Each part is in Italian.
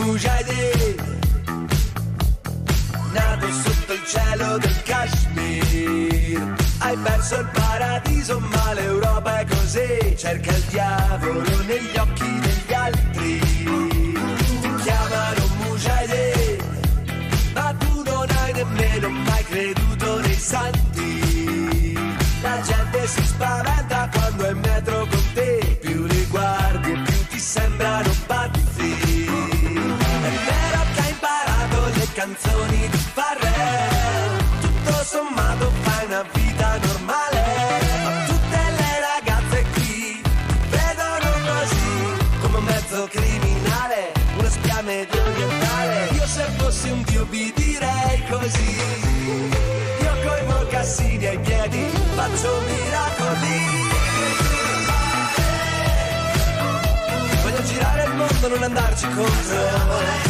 mujahideen, nato sotto il cielo del Kashmir. Hai perso il paradiso ma l'Europa è così, cerca il diavolo negli occhi degli altri. Ti chiamano mujahideen, ma tu non hai nemmeno mai creduto nei santi. La gente si spaventa quando è in metro con te, più li guardi e più ti sembrano pazzi. È vero che hai imparato le canzoni di Pharrell, tutto sommato fai una vita normale, ma tutte le ragazze qui vedono così, come un mezzo criminale, una spia medio orientale. Io se fossi un dio vi direi così, io coi mocassini ai piedi faccio miracoli. Voglio girare il mondo, non andarci contro.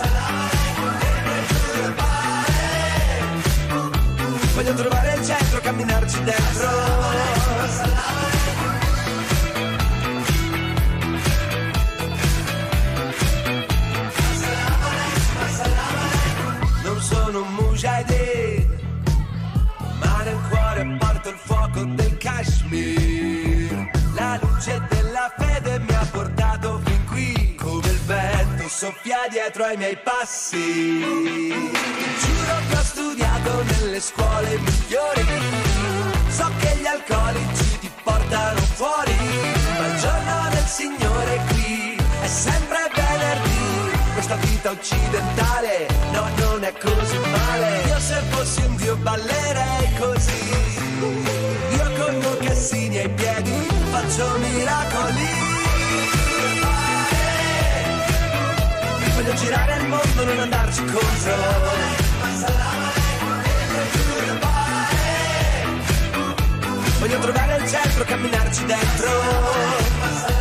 Voglio trovare il centro, camminarci dentro. Non sono un mujahideen, ma nel cuore porto il fuoco del Kashmir. La luce della fede mi ha portato fin qui, come il vento soffia dietro ai miei passi. Giuro che ho studiato nelle scuole migliori, so che gli alcolici ti portano fuori, ma il giorno del Signore qui è sempre venerdì. Questa vita occidentale, no, non è così male. Io se fossi un dio ballerei così, io con mocassini ai piedi faccio miracoli. Voglio girare il mondo, non andarci contro. Voglio trovare il centro, camminarci dentro.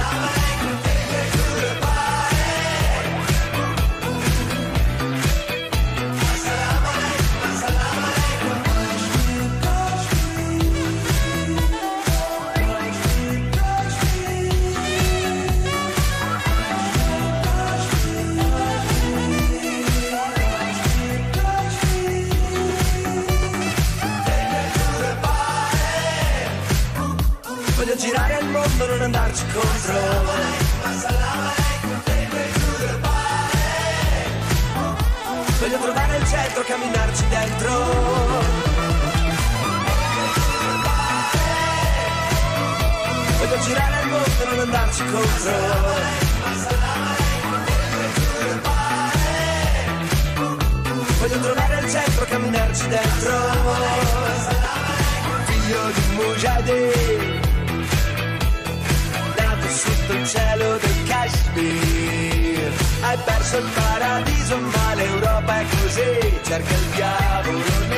Voglio girare il mondo, non andarci contro. Voglio trovare il centro, camminarci dentro. Voglio girare il mondo, non andarci contro. Voglio trovare il centro, camminarci dentro. Figlio di mujahideen, sotto il cielo del Kashmir. Hai perso il paradiso ma l'Europa è così, cerca il diavolo